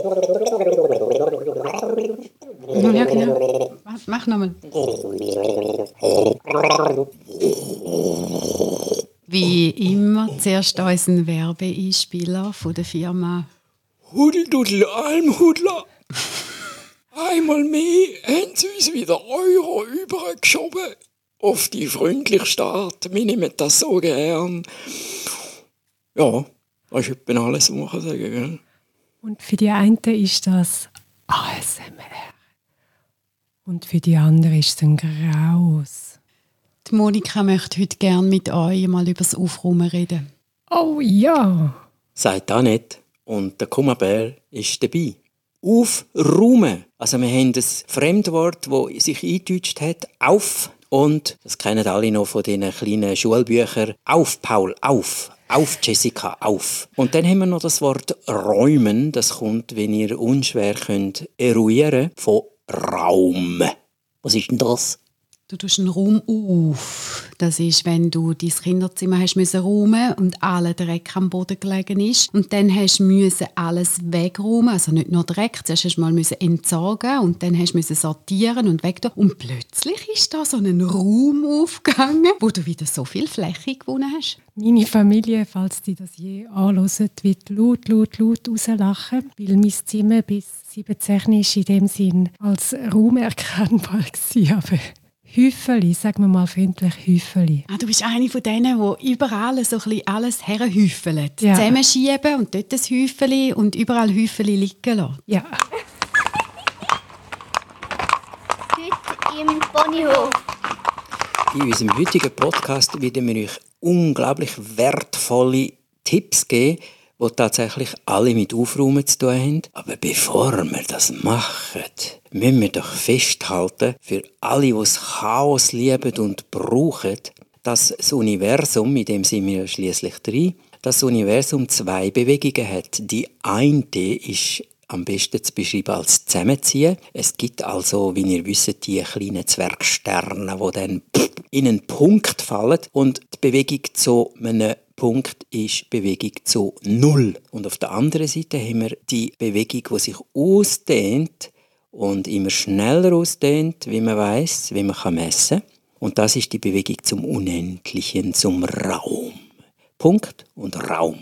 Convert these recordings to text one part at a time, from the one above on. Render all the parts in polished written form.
Ja, genau. Mach nochmal. Wie immer zuerst unseren Werbeeinspieler von der Firma Hudeldudel Almhudler. Einmal mehr haben sie uns wieder Euro übergeschoben auf die freundlichste Art. Wir nehmen das so gern. Ja, das ist etwa alles, was man sagen kann. Und für die einen ist das ASMR. Und für die anderen ist es ein Graus. Die Monika möchte heute gerne mit euch mal über das Aufräumen reden. Oh ja! Sagt auch nicht. Und der Kummerbär ist dabei. Aufräumen. Also wir haben das Fremdwort, das sich eingedeutscht hat. Auf. Und das kennen alle noch von diesen kleinen Schulbüchern. Auf, Paul, auf. Auf, Jessica, auf. Und dann haben wir noch das Wort räumen. Das kommt, wenn ihr unschwer könnt eruieren, von Raum. Was ist denn das? Du tust einen Raum auf. Das ist, wenn du dein Kinderzimmer hast müssen räumen und alle Dreck am Boden gelegen ist. Und dann hast du alles wegräumen, also nicht nur Dreck. Zuerst hast du mal entsorgen und dann hast du sortieren und weg. Und plötzlich ist da so ein Raum aufgegangen, wo du wieder so viel Fläche gewonnen hast. Meine Familie, falls die das je anhören, wird laut rauslachen, weil mein Zimmer bis 17 ist in dem Sinn als Raum erkennbar war. Aber Häufeli, sagen wir mal freundlich Häufeli. Du bist eine von denen, die überall so ein bisschen alles herhäufeln. Ja. Zusammenschieben und dort ein Häufeli und überall Häufeli liegen lassen. Ja. Heute im Ponyhof. In unserem heutigen Podcast werden wir euch unglaublich wertvolle Tipps geben, die tatsächlich alle mit Aufräumen zu tun haben. Aber bevor wir das machen, müssen wir doch festhalten, für alle, die das Chaos lieben und brauchen, dass das Universum, in dem sind wir schliesslich drin, dass das Universum zwei Bewegungen hat. Die eine ist am besten zu beschreiben als Zusammenziehen. Es gibt also, wie ihr wisst, die kleinen Zwergsterne, die dann in einen Punkt fallen. Und die Bewegung zu einem Punkt ist Bewegung zu Null. Und auf der anderen Seite haben wir die Bewegung, die sich ausdehnt und immer schneller ausdehnt, wie man weiss, wie man messen kann. Und das ist die Bewegung zum Unendlichen, zum Raum. Punkt und Raum.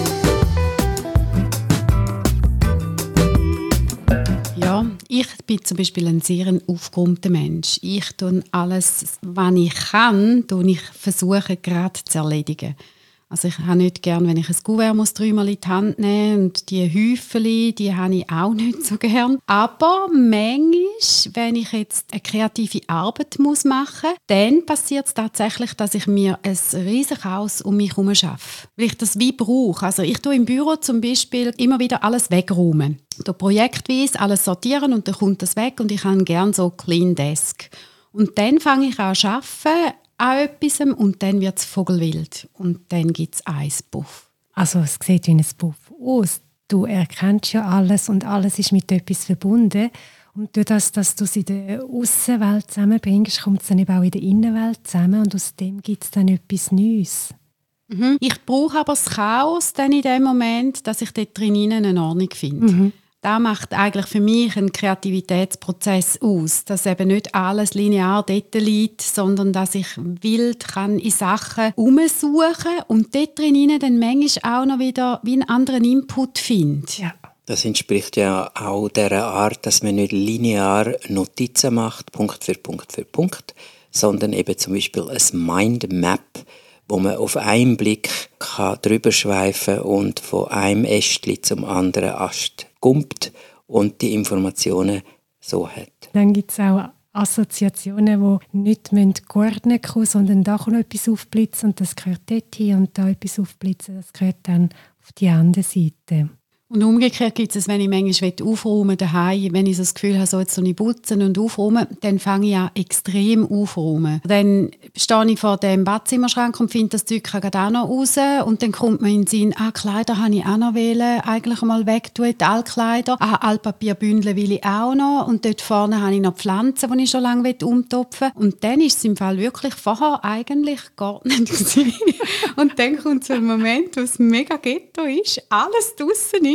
Ja, ich bin zum Beispiel ein sehr aufgeräumter Mensch. Ich tue alles, was ich kann, versuche gerade zu erledigen. Also ich habe nicht gern, wenn ich ein Kuvert dreimal in die Hand nehmen und die Häufchen, die habe ich auch nicht so gern. Aber manchmal, wenn ich jetzt eine kreative Arbeit machen muss, dann passiert es tatsächlich, dass ich mir ein riesiges Haus um mich herum schaffe. Weil ich das wie brauche. Also ich tue im Büro zum Beispiel immer wieder alles wegräumen. Da projektweise alles sortieren und dann kommt das weg und ich habe gerne so Clean Desk. Und dann fange ich an zu arbeiten, an etwas und dann wird es vogelwild und dann gibt es einen Puff. Also es sieht wie ein Puff aus. Du erkennst ja alles und alles ist mit etwas verbunden. Und durch das, dass du es in der Aussenwelt zusammenbringst, kommt es dann eben auch in der Innenwelt zusammen und aus dem gibt es dann etwas Neues. Mhm. Ich brauche aber das Chaos dann in dem Moment, dass ich dort drinnen eine Ordnung finde. Mhm. Das macht eigentlich für mich einen Kreativitätsprozess aus, dass eben nicht alles linear dort liegt, sondern dass ich wild kann in Sachen umsuchen und dort drinnen dann manchmal auch noch wieder wie einen anderen Input finde. Ja. Das entspricht ja auch dieser Art, dass man nicht linear Notizen macht, Punkt für Punkt für Punkt, sondern eben zum Beispiel ein Mindmap, wo man auf einen Blick drüber schweifen und von einem Ästchen zum anderen Ast gumpt und die Informationen so hat. Dann gibt es auch Assoziationen, die nicht geordnet kommen, sondern da kommt etwas aufblitzen und das gehört dort hin und da etwas aufblitzen, das gehört dann auf die andere Seite. Und umgekehrt gibt es, wenn ich manchmal aufräumen daheim, wenn ich so das Gefühl habe, so jetzt soll ich putzen und aufräumen, dann fange ich an extrem aufräumen. Dann stehe ich vor dem Badzimmerschrank und finde das Zeug gerade auch noch raus und dann kommt mir in den Sinn, Kleider habe ich auch noch wählen, eigentlich mal wegtun, die Altkleider, Altpapierbündel will ich auch noch und dort vorne habe ich noch Pflanzen, die ich schon lange umtopfen will. Und dann ist es im Fall wirklich vorher eigentlich geordnet gewesen. Und dann kommt so ein Moment, wo es mega Ghetto ist, alles draussen ist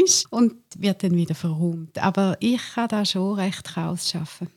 ist und wird dann wieder verräumt. Aber ich kann da schon recht Chaos schaffen.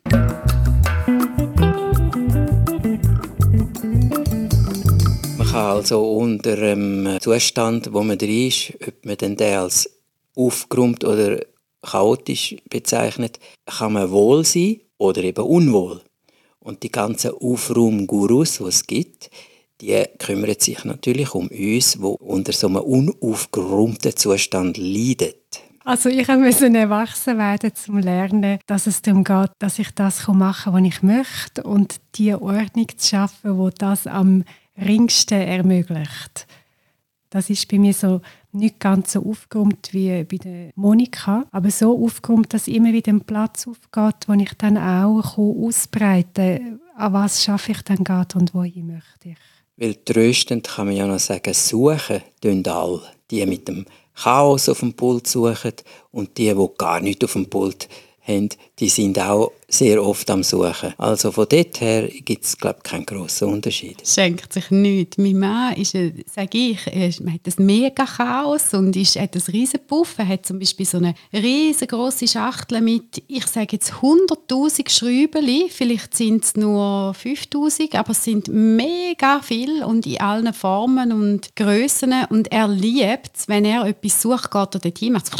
Man kann also unter dem Zustand, wo man drin ist, ob man den als aufgeräumt oder chaotisch bezeichnet, kann man wohl sein oder eben unwohl. Und die ganzen Aufraum-Gurus, die es gibt, die kümmern sich natürlich um uns, die unter so einem unaufgeräumten Zustand leiden. Also ich musste erwachsen werden, um zu lernen, dass es darum geht, dass ich das machen kann, was ich möchte und die Ordnung zu schaffen, die das am ringsten ermöglicht. Das ist bei mir so nicht ganz so aufgeräumt wie bei der Monika, aber so aufgeräumt, dass immer wieder ein Platz aufgeht, wo ich dann auch ausbreiten kann, an was schaffe ich dann gerade und wohin möchte ich. Weil tröstend kann man ja noch sagen, suchen tun alle. Die mit dem Chaos auf dem Pult suchen und die gar nichts auf dem Pult haben, die sind auch sehr oft am Suchen. Also von dort her gibt es, glaube ich, keinen grossen Unterschied. Schenkt sich nichts. Mein Mann ist, sage ich, man hat ein mega Chaos und hat ein riesen Puff. Er hat zum Beispiel so eine riesengroße Schachtel mit, ich sage jetzt 100'000 Schrübeli. Vielleicht sind es nur 5'000, aber es sind mega viel und in allen Formen und Grössen. Und er liebt es, wenn er etwas sucht, geht er dorthin, macht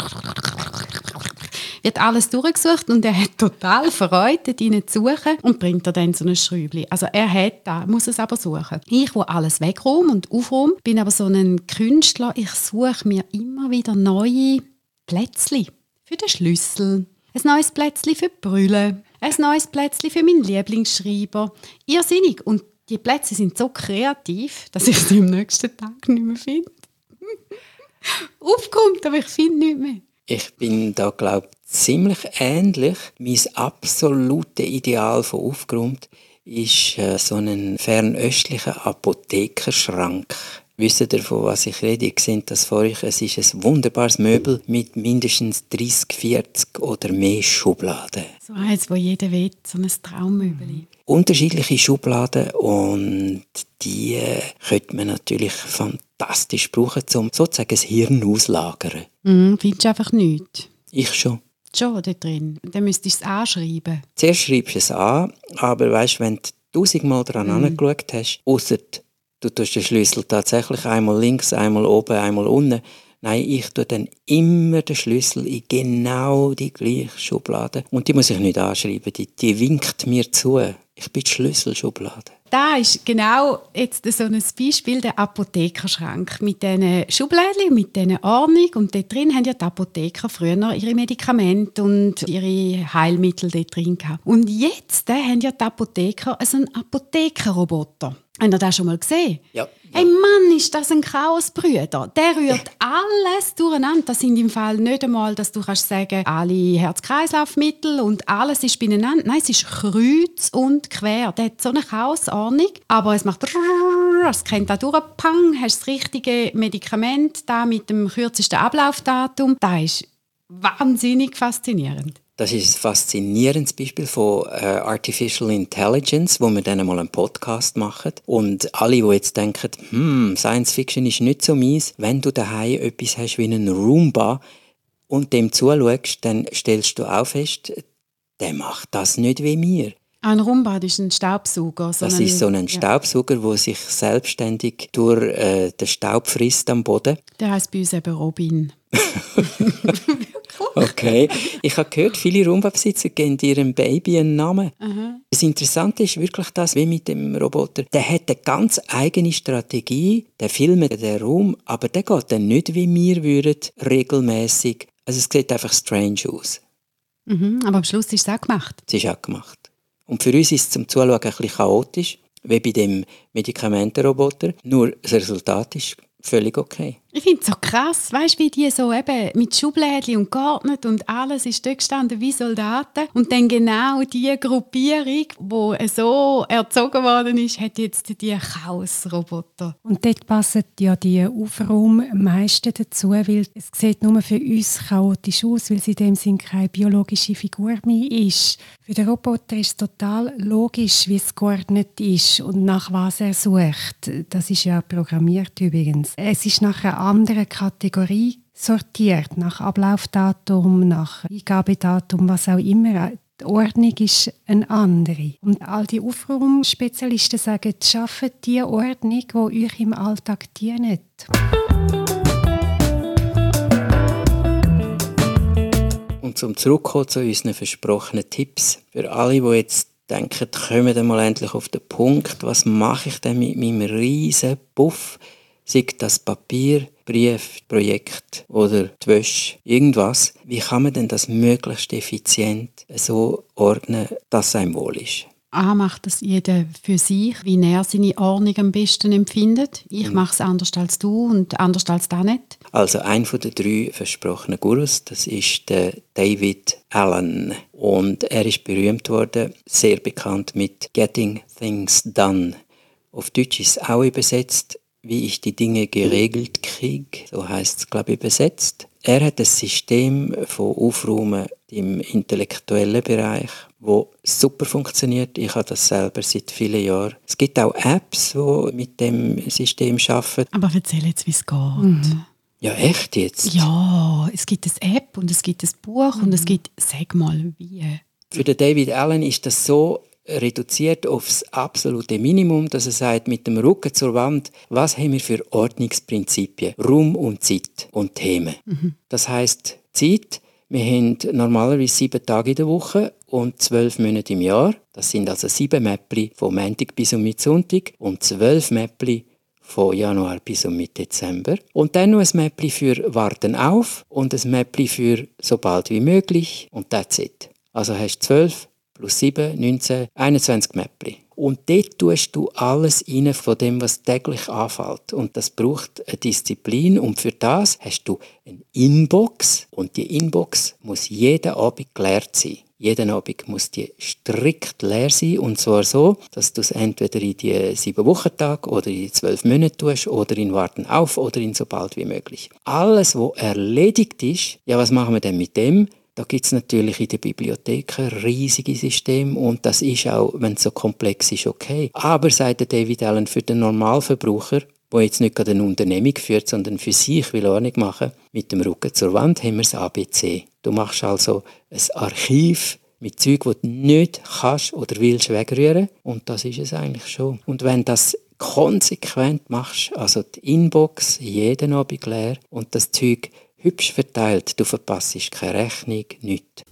wird alles durchgesucht und er hat total Freude, dort zu suchen und bringt er dann so ein Schräubchen. Also er hat da, muss es aber suchen. Ich, wo alles wegräume und aufräume, bin aber so ein Künstler. Ich suche mir immer wieder neue Plätzchen für den Schlüssel, ein neues Plätzchen für die Brille, ein neues Plätzchen für meinen Lieblingsschreiber. Irrsinnig. Und die Plätzchen sind so kreativ, dass ich sie am nächsten Tag nicht mehr finde. Aufkommt, aber ich finde nichts mehr. Ich bin da, glaube ich, ziemlich ähnlich. Mein absolutes Ideal von aufgeräumt ist so ein fernöstlicher Apothekerschrank. Wisst ihr, von was ich rede? Ihr seht das vor euch. Es ist ein wunderbares Möbel mit mindestens 30, 40 oder mehr Schubladen. So eins, wo jeder will, so ein Traummöbel. Unterschiedliche Schubladen und die könnte man natürlich fantastisch brauchen, um sozusagen das Hirn auslagern. Findest du einfach nichts? Ich schon. Schon da drin. Dann müsstest du es anschreiben. Zuerst schreibst du es an, aber weißt, wenn du 1000-mal daran angeschaut hast, ausser du tust den Schlüssel tatsächlich einmal links, einmal oben, einmal unten. Nein, ich tue dann immer den Schlüssel in genau die gleiche Schublade. Und die muss ich nicht anschreiben, die winkt mir zu. Ich bin die Schlüsselschublade. Da ist genau jetzt so ein Beispiel, der Apothekerschrank mit diesen Schublädchen, mit dieser Ordnung. Und dort drin haben ja die Apotheker früher ihre Medikamente und ihre Heilmittel dort drin gehabt. Und jetzt haben ja die Apotheker so einen Apothekerroboter. Habt ihr das schon mal gesehen? Ja. Hey Mann, ist das ein Chaosbrüder. Der rührt alles durcheinander. Das sind im Fall nicht einmal, dass du kannst sagen, alle Herz-Kreislauf-Mittel und alles ist beieinander. Nein, es ist kreuz und quer. Der hat so eine Chaosordnung, aber es macht es kennt da durch, pang, hast das richtige Medikament da mit dem kürzesten Ablaufdatum. Das ist wahnsinnig faszinierend. Das ist ein faszinierendes Beispiel von Artificial Intelligence, wo wir dann mal einen Podcast machen. Und alle, die jetzt denken, Science Fiction ist nicht so mies, wenn du daheim etwas hast wie einen Roomba und dem zuschaust, dann stellst du auch fest, der macht das nicht wie wir. Ein Roomba ist ein Staubsauger. Das ist so ein Staubsauger, der sich selbstständig durch den Staub frisst am Boden. Der heisst bei uns eben Robin. Okay. Ich habe gehört, viele Roomba-Besitzer geben ihrem Baby einen Namen. Das Interessante ist wirklich das, wie mit dem Roboter. Der hat eine ganz eigene Strategie, der filmt den Raum, aber der geht dann nicht, wie wir würden, regelmäßig. Also es sieht einfach strange aus. Aber am Schluss ist es auch gemacht. Es ist auch gemacht. Und für uns ist es zum Zuschauen ein bisschen chaotisch, wie bei dem Medikamentenroboter. Nur das Resultat ist völlig okay. Ich finde es so krass, weißt du, wie die so eben mit Schublädchen und geordnet und alles ist dort gestanden wie Soldaten. Und dann genau die Gruppierung, die so erzogen worden ist, hat jetzt die Chaosroboter. Und dort passen ja die Aufräume am meisten dazu, weil es sieht nur für uns chaotisch aus, weil es in dem Sinn keine biologische Figur mehr ist. Für den Roboter ist es total logisch, wie es geordnet ist und nach was er sucht. Das ist ja programmiert übrigens. Es ist nachher andere Kategorie sortiert, nach Ablaufdatum, nach Eingabedatum, was auch immer. Die Ordnung ist eine andere. Und all die Aufraumspezialisten sagen, schafft die Ordnung, die euch im Alltag dient. Und zum Zurückkommen zu unseren versprochenen Tipps, für alle, die jetzt denken, kommen wir mal endlich auf den Punkt, was mache ich denn mit meinem riesen Puff? Sei das Papier, Brief, Projekt oder die Wäsche, irgendwas. Wie kann man denn das möglichst effizient so ordnen, dass es einem wohl ist? Macht das jeder für sich, wie er seine Ordnung am besten empfindet. Ich mache es anders als du und anders als da nicht. Also ein von den 3 versprochenen Gurus, das ist der David Allen. Und er ist berühmt worden, sehr bekannt mit Getting Things Done. Auf Deutsch ist es auch übersetzt, wie ich die Dinge geregelt kriege, so heisst es, glaube ich, übersetzt. Er hat ein System von Aufräumen im intellektuellen Bereich, wo super funktioniert. Ich habe das selber seit vielen Jahren. Es gibt auch Apps, die mit dem System arbeiten. Aber erzähl jetzt, wie es geht. Ja, echt jetzt? Ja, es gibt eine App und es gibt ein Buch und es gibt, sag mal, wie. Für den David Allen ist das so reduziert aufs absolute Minimum, dass er sagt, mit dem Rücken zur Wand, was haben wir für Ordnungsprinzipien? Raum und Zeit und Themen. Das heisst, Zeit, wir haben normalerweise 7 Tage in der Woche und 12 Monate im Jahr. Das sind also 7 Mäppli von Montag bis um Sonntag und 12 Mäppli von Januar bis um Dezember. Und dann noch ein Mäppli für Warten auf und ein Mäppli für so bald wie möglich und that's it. Also hast du 12 plus 7, 19, 21 Mäppli. Und dort tust du alles rein von dem, was täglich anfällt. Und das braucht eine Disziplin. Und für das hast du eine Inbox. Und die Inbox muss jeden Abend geleert sein. Jeden Abend muss die strikt leer sein. Und zwar so, dass du es entweder in die 7-Wochen-Tage oder in die 12 Monate tust oder in Warten auf oder in so bald wie möglich. Alles, was erledigt ist, ja, was machen wir denn mit dem? Da gibt es natürlich in der Bibliothek riesige Systeme und das ist auch, wenn es so komplex ist, okay. Aber, sagt David Allen, für den Normalverbraucher, der jetzt nicht gerade eine Unternehmung führt, sondern für sich will Ordnung machen, mit dem Rücken zur Wand haben wir das ABC. Du machst also ein Archiv mit Zeug, das du nicht kannst oder willst wegrühren und das ist es eigentlich schon. Und wenn das konsequent machst, also die Inbox jeden Abend leer und das Zeug hübsch verteilt, du verpasst keine Rechnung, nichts.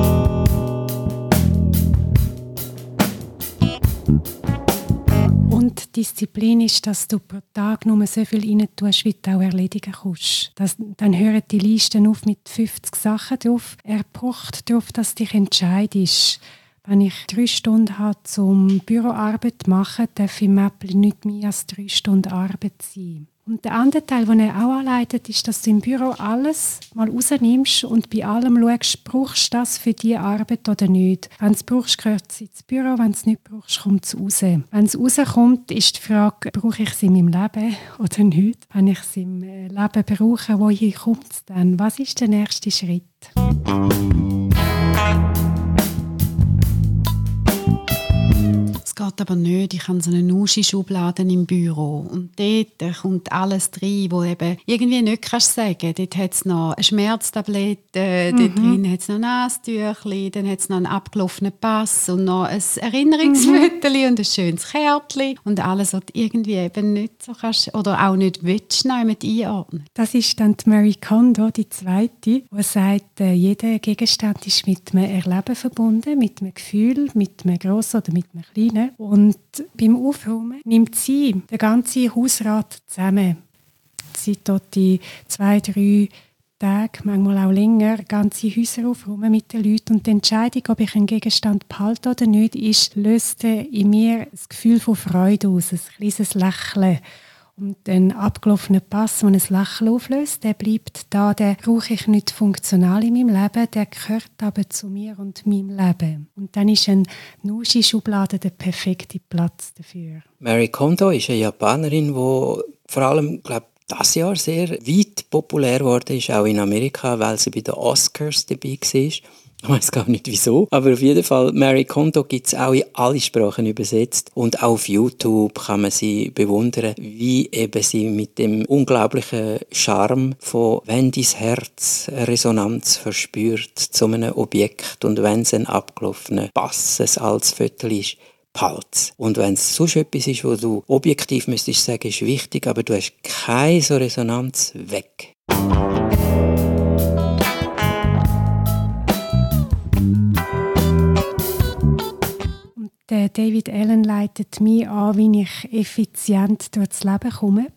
Und Disziplin ist, dass du pro Tag nur so viel rein tust, wie du auch erledigen kannst. Dann hören die Listen auf mit 50 Sachen drauf. Er pocht darauf, dass du dich entscheidest. Wenn ich 3 Stunden habe, um Büroarbeit zu machen, darf im Mäppli nicht mehr als 3 Stunden Arbeit sein. Und der andere Teil, den er auch anleitet, ist, dass du im Büro alles mal rausnimmst und bei allem schaust, brauchst du das für diese Arbeit oder nicht. Wenn du es brauchst, gehört es ins Büro, wenn du es nicht brauchst, kommt es raus. Wenn es rauskommt, ist die Frage, brauche ich es in meinem Leben oder nicht? Wenn ich es im Leben brauche, wohin kommt es dann? Was ist der nächste Schritt? Es geht aber nicht. Ich habe so eine Nuschi-Schublade im Büro. Und dort kommt alles rein, wo eben irgendwie nicht kannst sagen. Dort hat es noch eine Schmerztablette, dort drin hat es noch Nasentüchli, dann hat es noch einen abgelaufenen Pass und noch ein Erinnerungsfoto und ein schönes Kärtchen. Und alles, was du irgendwie eben nicht so kannst oder auch nicht willst, mit einordnen. Das ist dann die Marie Kondo, die zweite, die sagt, jeder Gegenstand ist mit einem Erleben verbunden, mit einem Gefühl, mit einem grossen oder mit einem kleinen. Und beim Aufräumen nimmt sie den ganzen Hausrat zusammen. Sie tut die 2-3 Tage, manchmal auch länger, ganze Häuser aufräumen mit den Leuten. Und die Entscheidung, ob ich einen Gegenstand behalte oder nicht, löst in mir das Gefühl von Freude aus, ein kleines Lächeln. Und den abgelaufenen Pass, der ein Lächeln auflöst, der bleibt da, den brauche ich nicht funktional in meinem Leben, der gehört aber zu mir und meinem Leben. Und dann ist eine Nuschi-Schublade der perfekte Platz dafür. Marie Kondo ist eine Japanerin, die vor allem, glaube das Jahr sehr weit populär geworden ist, auch in Amerika, weil sie bei den Oscars dabei war. Ich weiß gar nicht wieso, aber auf jeden Fall, Marie Kondo gibt es auch in alle Sprachen übersetzt und auch auf YouTube kann man sie bewundern, wie eben sie mit dem unglaublichen Charme von «Wenn dein Herz eine Resonanz verspürt zu einem Objekt und wenn es ein abgelaufener Bass, ein altes Viertel ist, behalt's. Und wenn es sonst etwas ist, wo du objektiv müsstest sagen, ist wichtig, aber du hast keine so Resonanz, weg. Der David Allen leitet mich an, wie ich effizient durchs Leben komme.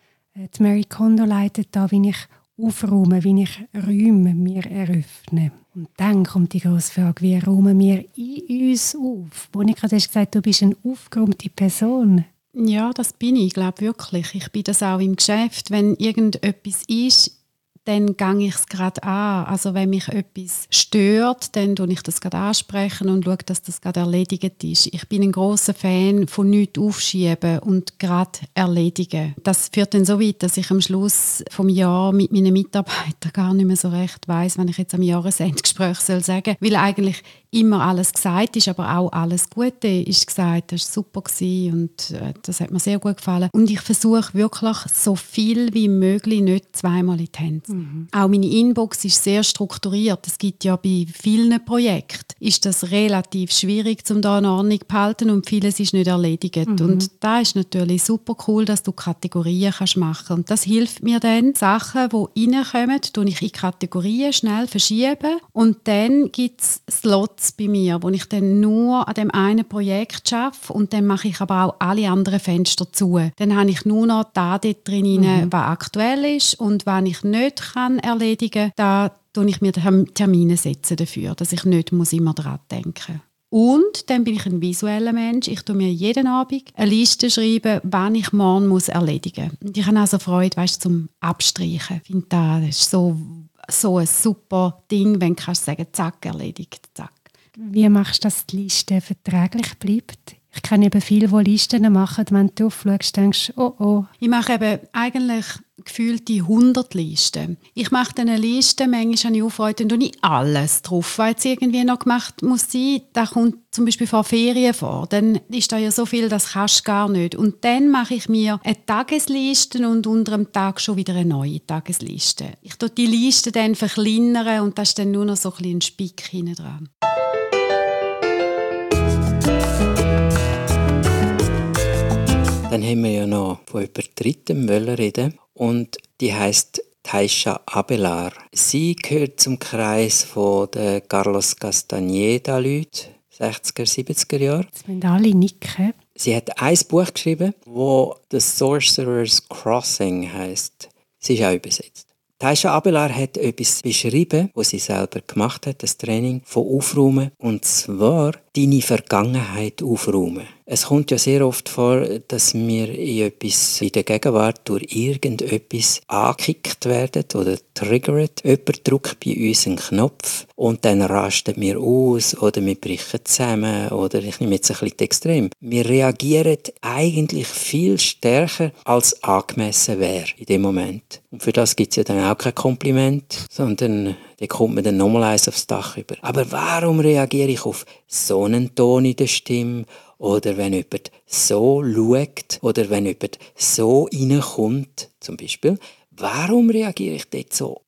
Die Marie Kondo leitet an, wie ich aufräume, wie ich Räume mir eröffne. Und dann kommt die grosse Frage, wie räumen wir in uns auf? Monika, du hast gesagt, du bist eine aufgeräumte Person. Ja, das bin ich, glaube wirklich. Ich bin das auch im Geschäft. Wenn irgendetwas ist, dann gehe ich es gerade an. Also wenn mich etwas stört, dann spreche ich das gerade ansprechen und schaue, dass das gerade erledigt ist. Ich bin ein grosser Fan von nichts aufschieben und gerade erledigen. Das führt dann so weit, dass ich am Schluss vom Jahr mit meinen Mitarbeitern gar nicht mehr so recht weiss, wenn ich jetzt am Jahresendgespräch sagen soll. Weil eigentlich immer alles gesagt ist, aber auch alles Gute ist gesagt. Das war super und das hat mir sehr gut gefallen. Und ich versuche wirklich so viel wie möglich nicht zweimal in die Hände. Auch meine Inbox ist sehr strukturiert. Es gibt ja bei vielen Projekten ist das relativ schwierig, um da eine Ordnung zu behalten und vieles ist nicht erledigt. Und da ist natürlich super cool, dass du Kategorien machen kannst. Und das hilft mir dann, Sachen, die reinkommen, tue ich in Kategorien schnell verschieben und dann gibt es Slots bei mir, wo ich dann nur an dem einen Projekt arbeite und dann mache ich aber auch alle anderen Fenster zu. Dann habe ich nur noch da dort drin, was aktuell ist und was ich nicht kann erledigen kann, da setze ich mir Termine setzen dafür, dass ich nicht immer daran denken muss. Und dann bin ich ein visueller Mensch. Ich schreibe mir jeden Abend eine Liste, wann ich morgen erledigen muss. Und ich habe also Freude, zum Abstreichen. Ich finde, das ist so ein super Ding, wenn du kannst sagen, zack, erledigt, zack. Wie machst du, dass die Liste verträglich bleibt? Ich kenne eben viele, die Listen machen, wenn du aufschaust, denkst du, oh. Ich mache eben eigentlich gefühlte 100 Listen. Ich mache dann eine Liste, manchmal habe ich Aufreude, dann tue ich alles drauf, was jetzt irgendwie noch gemacht muss sein. Das kommt zum Beispiel vor Ferien vor. Dann ist da ja so viel, das kannst du gar nicht. Und dann mache ich mir eine Tagesliste und unter dem Tag schon wieder eine neue Tagesliste. Ich tue die Liste dann verkleinern und da ist dann nur noch so ein Spick hinten dran. Dann haben wir ja noch von jemand Drittem reden und die heisst Taisha Abelar. Sie gehört zum Kreis von den Carlos Castaneda-Leuten, 60er, 70er Jahre. Jetzt müssen alle nicken. Sie hat ein Buch geschrieben, das «The Sorcerer's Crossing» heisst. Sie ist auch übersetzt. Taisha Abelar hat etwas beschrieben, was sie selber gemacht hat, das Training von Aufräumen, und zwar deine Vergangenheit aufräumen. Es kommt ja sehr oft vor, dass wir in der Gegenwart durch irgendetwas angekickt werden oder triggert. Jemand drückt bei uns einen Knopf und dann rasten wir aus oder wir brechen zusammen oder ich nehme jetzt ein bisschen extrem. Wir reagieren eigentlich viel stärker, als angemessen wäre in dem Moment. Und für das gibt es ja dann auch kein Kompliment, sondern da kommt man dann nochmal eins aufs Dach über. Aber warum reagiere ich auf so einen Ton in der Stimme? Oder wenn jemand so schaut, oder wenn jemand so reinkommt, zum Beispiel, warum reagiere ich dort so?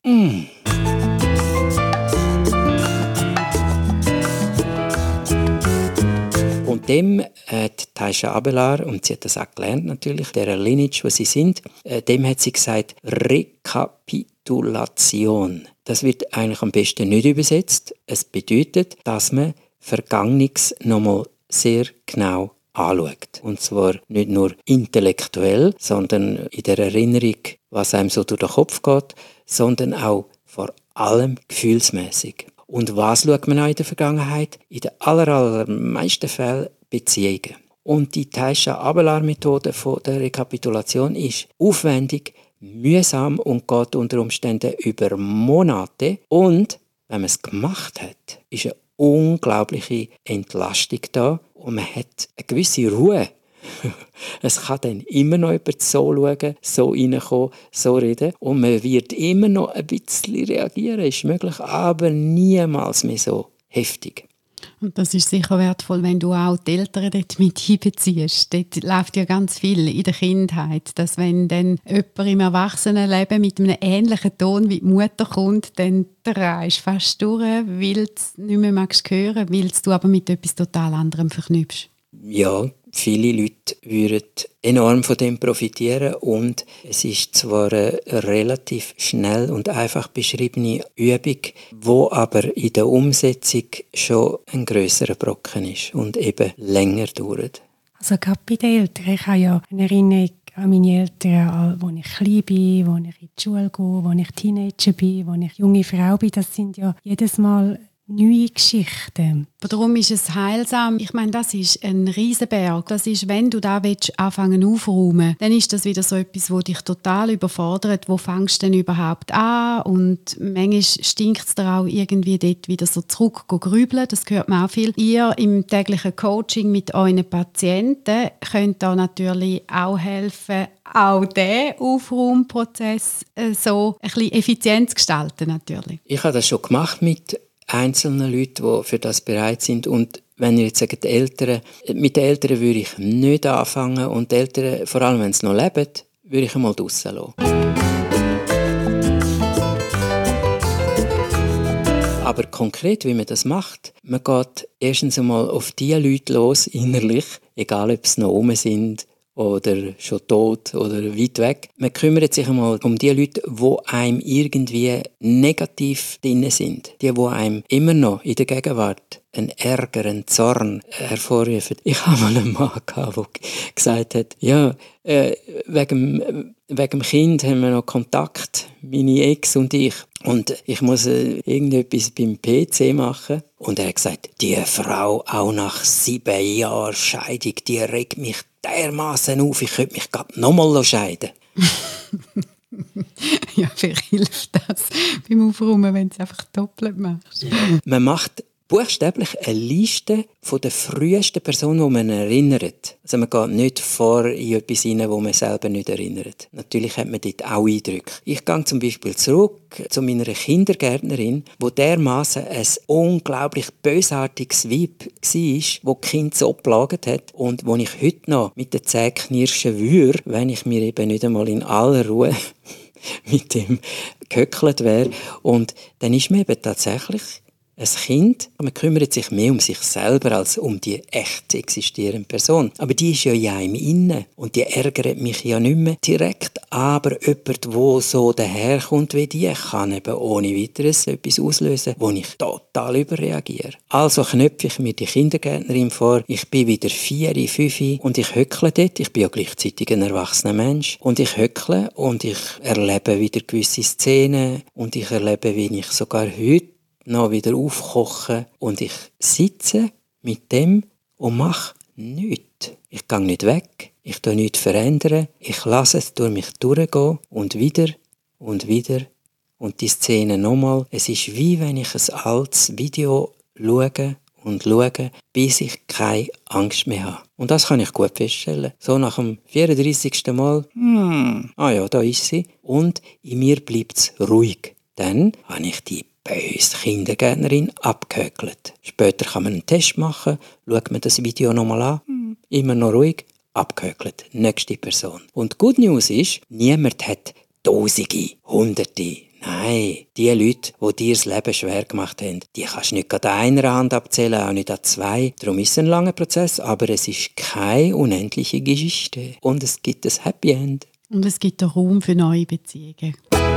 Und dem hat Taisha Abelar, und sie hat das auch gelernt natürlich, der Lineage, wo sie sind, dem hat sie gesagt, Rekapitulation. Das wird eigentlich am besten nicht übersetzt. Es bedeutet, dass man Vergangenes nochmal sehr genau anschaut. Und zwar nicht nur intellektuell, sondern in der Erinnerung, was einem so durch den Kopf geht, sondern auch vor allem gefühlsmäßig. Und was schaut man an in der Vergangenheit? In den allermeisten Fällen Beziehungen. Und die Taisha Abelar-Methode der Rekapitulation ist aufwendig, mühsam und geht unter Umständen über Monate. Und wenn man es gemacht hat, ist eine unglaubliche Entlastung da und man hat eine gewisse Ruhe Es kann dann immer noch jemand so schauen, so reinkommen, so reden und man wird immer noch ein bisschen reagieren, ist möglich, aber niemals mehr so heftig. Und das ist sicher wertvoll, wenn du auch die Eltern dort mit einbeziehst. Dort läuft ja ganz viel in der Kindheit, dass wenn dann jemand im Erwachsenenleben mit einem ähnlichen Ton wie die Mutter kommt, dann drehst du fast durch, weil du es nicht mehr hören magst, weil du aber mit etwas total anderem verknüpfst. Ja, viele Leute würden enorm von dem profitieren und es ist zwar eine relativ schnell und einfach beschriebene Übung, wo aber in der Umsetzung schon ein grösserer Brocken ist und eben länger dauert. Also gerade bei den Eltern, ich habe ja eine Erinnerung an meine Eltern, als ich klein bin, als ich in die Schule gehe, als ich Teenager bin, als ich junge Frau bin. Das sind ja jedes Mal neue Geschichten. Darum ist es heilsam. Ich meine, das ist ein Riesenberg. Das ist, wenn du da anfangen aufräumen, dann ist das wieder so etwas, das dich total überfordert. Wo fängst du denn überhaupt an? Und manchmal stinkt es dir auch irgendwie dort wieder so zurück grübeln. Das hört man auch viel. Ihr im täglichen Coaching mit euren Patienten könnt da natürlich auch helfen, auch diesen Aufräumprozess so ein bisschen effizient zu gestalten natürlich. Ich habe das schon gemacht mit einzelnen Leuten, die für das bereit sind. Und wenn ihr jetzt sagt, mit den Eltern würde ich nicht anfangen und die Eltern, vor allem wenn sie noch leben, würde ich einmal draussen lassen. Aber konkret, wie man das macht, man geht erstens einmal auf die Leute los, innerlich, egal ob sie noch rum sind oder schon tot oder weit weg. Man kümmert sich einmal um die Leute, die einem irgendwie negativ drin sind. Die einem immer noch in der Gegenwart einen Ärger, einen Zorn hervorrufen. Ich habe mal einen Mann gehabt, der gesagt hat, ja, wegen dem Kind haben wir noch Kontakt, meine Ex und ich. Und ich muss irgendetwas beim PC machen. Und er hat gesagt, die Frau, auch nach 7 Jahren Scheidung, die regt mich dermaßen auf, ich könnte mich gerade nochmal scheiden. Ja, vielleicht hilft das beim Aufräumen, wenn du es einfach doppelt machst. Man macht buchstäblich eine Liste von den frühesten Personen, die man erinnert. Also man geht nicht vor in etwas hinein, wo man selber nicht erinnert. Natürlich hat man dort auch Eindrücke. Ich gehe zum Beispiel zurück zu meiner Kindergärtnerin, wo dermaßen ein unglaublich bösartiges Weib war, wo die Kinder so geplagt hat und wo ich heute noch mit den Zähnen knirschen würde, wenn ich mir eben nicht einmal in aller Ruhe mit dem gehöckelt wäre. Und dann ist mir eben tatsächlich ein Kind, man kümmert sich mehr um sich selber als um die echt existierende Person. Aber die ist ja in einem inne und die ärgert mich ja nicht mehr direkt. Aber jemand, der so daherkommt wie die, kann eben ohne weiteres etwas auslösen, wo ich total überreagiere. Also knöpfe ich mir die Kindergärtnerin vor, ich bin wieder 4, 5 und ich höckle dort. Ich bin ja gleichzeitig ein erwachsener Mensch. Und ich höckle und ich erlebe wieder gewisse Szenen und ich erlebe, wie ich sogar heute noch wieder aufkochen und ich sitze mit dem und mache nichts. Ich gehe nicht weg, ich tue nichts verändern, ich lasse es durch mich durchgehen und wieder und wieder und die Szene nochmal. Es ist wie wenn ich ein altes Video schaue und schaue, bis ich keine Angst mehr habe. Und das kann ich gut feststellen. So nach dem 34. Mal, ja, da ist sie. Und in mir bleibt es ruhig. Dann habe ich die böse Kindergärtnerin abgehökelt. Später kann man einen Test machen, schaut man das Video nochmal an, immer noch ruhig, abgehökelt, nächste Person. Und die Good News ist, niemand hat Tausende, Hunderte. Nein, die Leute, die dir das Leben schwer gemacht haben, die kannst du nicht an einer Hand abzählen, auch nicht an 2. Darum ist es ein langer Prozess, aber es ist keine unendliche Geschichte. Und es gibt ein Happy End. Und es gibt auch Raum für neue Beziehungen.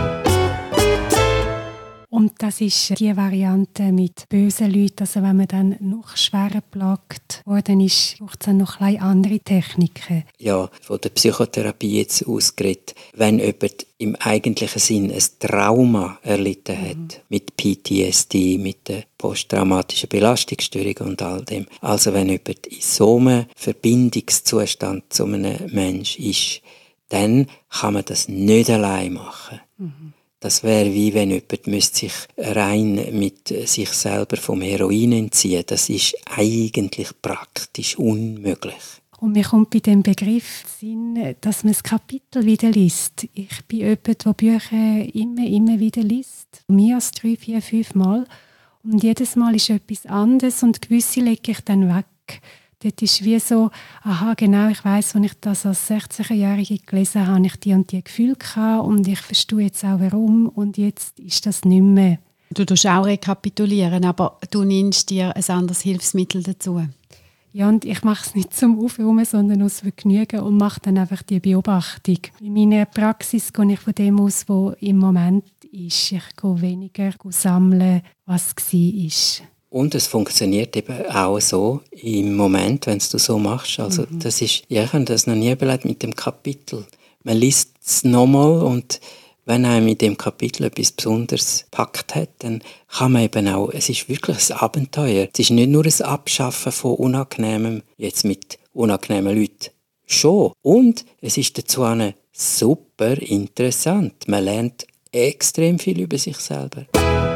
Und das ist die Variante mit bösen Leuten. Also wenn man dann noch schwerer plagt worden ist, braucht es dann noch ein bisschen andere Techniken. Ja, von der Psychotherapie jetzt ausgeredet. Wenn jemand im eigentlichen Sinn ein Trauma erlitten hat, mit PTSD, mit der posttraumatischen Belastungsstörung und all dem. Also wenn jemand in so einem Verbindungszustand zu einem Menschen ist, dann kann man das nicht allein machen. Das wäre wie wenn jemand sich rein mit sich selber vom Heroin entziehen. Das ist eigentlich praktisch unmöglich. Und mir kommt bei dem Begriff Sinn, dass man das Kapitel wieder liest. Ich bin jemand, der Bücher immer wieder liest. Mehr als 3, 4, 5 Mal. Und jedes Mal ist etwas anderes und gewisse lege ich dann weg. Dort ist wie so, aha, genau, ich weiss, als ich das als 16-Jährige gelesen habe, habe ich die und die Gefühle gehabt und ich verstehe jetzt auch, warum und jetzt ist das nicht mehr. Du tust auch rekapitulieren, aber du nimmst dir ein anderes Hilfsmittel dazu. Ja, und ich mache es nicht zum Aufräumen, sondern aus Vergnügen und mache dann einfach die Beobachtung. In meiner Praxis gehe ich von dem aus, was im Moment ist. Ich gehe weniger sammeln, was war. Und es funktioniert eben auch so im Moment, wenn du so machst. Also das ist, ich habe das noch nie überlegt mit dem Kapitel. Man liest es nochmal und wenn einem mit dem Kapitel etwas Besonderes gepackt hat, dann kann man eben auch, es ist wirklich ein Abenteuer. Es ist nicht nur ein Abschaffen von Unangenehmem, jetzt mit unangenehmen Leuten. Schon. Und es ist dazu auch super interessant. Man lernt extrem viel über sich selber.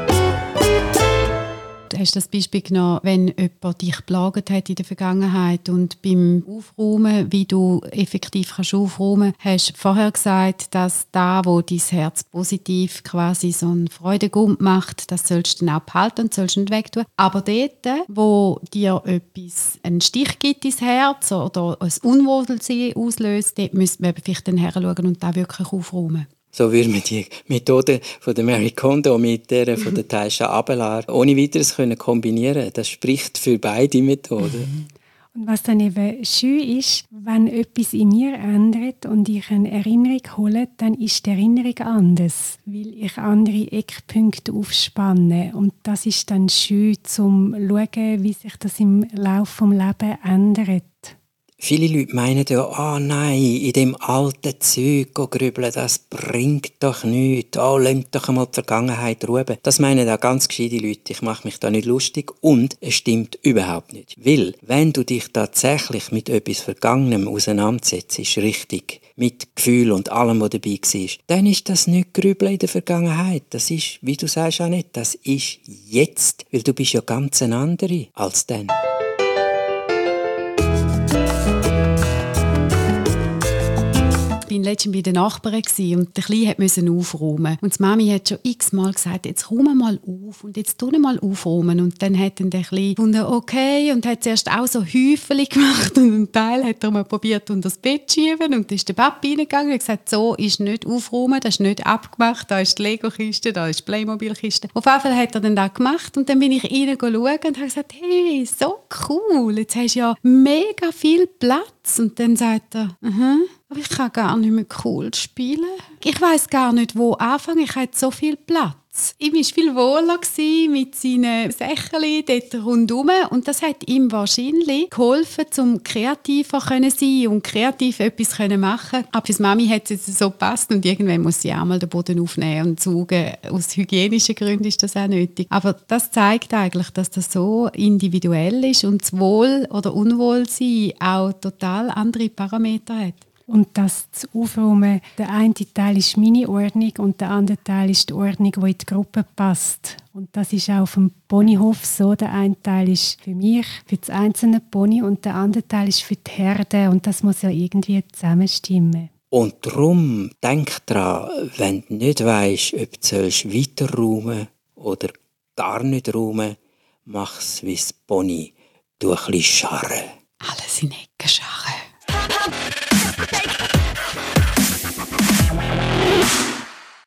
Du hast das Beispiel genommen, wenn jemand dich geplagt hat in der Vergangenheit und beim Aufräumen, wie du effektiv aufräumen kannst, hast vorher gesagt, dass da, wo dein Herz positiv quasi so einen Freudengump macht, das sollst du dann auch behalten und sollst nicht wegtun. Aber dort, wo dir etwas einen Stich gibt ins Herz oder ein Unwohlsein auslöst, dort müsste man vielleicht dann heranschauen und da wirklich aufräumen. So würde man die Methode von der Marie Kondo mit der von der Taisha Abelard ohne weiteres kombinieren können. Das spricht für beide Methoden. Und was dann eben schön ist, wenn etwas in mir ändert und ich eine Erinnerung hole, dann ist die Erinnerung anders, weil ich andere Eckpunkte aufspanne. Und das ist dann schön, zum zu schauen, wie sich das im Laufe des Lebens ändert. Viele Leute meinen ja, nein, in dem alten Zeug grübeln, das bringt doch nichts. Lass doch einmal die Vergangenheit ruhen. Das meinen auch ganz gescheite Leute. Ich mache mich da nicht lustig und es stimmt überhaupt nicht. Weil, wenn du dich tatsächlich mit etwas Vergangenem auseinandersetzt, richtig, mit Gefühl und allem, was dabei war, dann ist das nicht Grübeln in der Vergangenheit. Das ist, wie du sagst auch nicht, das ist jetzt. Weil du bist ja ganz eine andere als dann. Ich war letztens bei den Nachbarn und der Kleine musste aufräumen. Und die Mami hat schon x-mal gesagt, jetzt räume mal auf und jetzt tu mal aufräumen. Und dann hat der Kleine gefunden, okay, und hat zuerst auch so Häufchen gemacht und einen Teil hat er mal probiert unter das Bett zu schieben. Und dann ist der Papi reingegangen und hat gesagt, so ist nicht aufräumen, das ist nicht abgemacht, da ist die Lego-Kiste, da ist die Playmobil-Kiste. Auf jeden Fall hat er dann das gemacht und dann bin ich rein schauen und habe gesagt, hey, so cool, jetzt hast du ja mega viel Platz. Und dann sagt er, aber ich kann gar nicht mehr cool spielen. Ich weiss gar nicht, wo anfangen. Ich hatte so viel Platz. Ihm war viel wohler mit seinen Sächchen dort rundherum. Und das hat ihm wahrscheinlich geholfen, um kreativer zu sein und kreativ etwas machen. Aber für Mami hat es jetzt so gepasst und irgendwann muss sie auch mal den Boden aufnehmen und saugen. Aus hygienischen Gründen ist das auch nötig. Aber das zeigt eigentlich, dass das so individuell ist und das Wohl- oder Unwohlsein auch total andere Parameter hat. Und das zu aufräumen, der eine Teil ist meine Ordnung und der andere Teil ist die Ordnung, die in die Gruppe passt. Und das ist auch auf dem Ponyhof so. Der eine Teil ist für mich, für das einzelne Pony und der andere Teil ist für die Herde. Und das muss ja irgendwie zusammenstimmen. Und darum denk dran, wenn du nicht weisst, ob du weiter räumen oder gar nicht räumen, mach es wie das Pony. Du ein bisschen scharren. Alles in Ecken scharren.